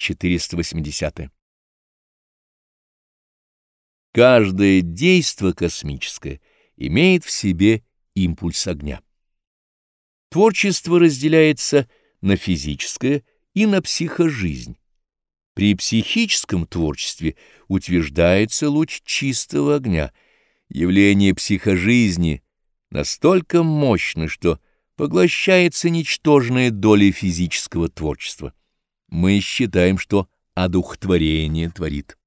480. Каждое действо космическое имеет в себе импульс огня. Творчество разделяется на физическое и на психожизнь. При психическом творчестве утверждается луч чистого огня. Явление психожизни настолько мощно, что поглощается ничтожная доля физического творчества. Мы считаем, что одухотворение творит.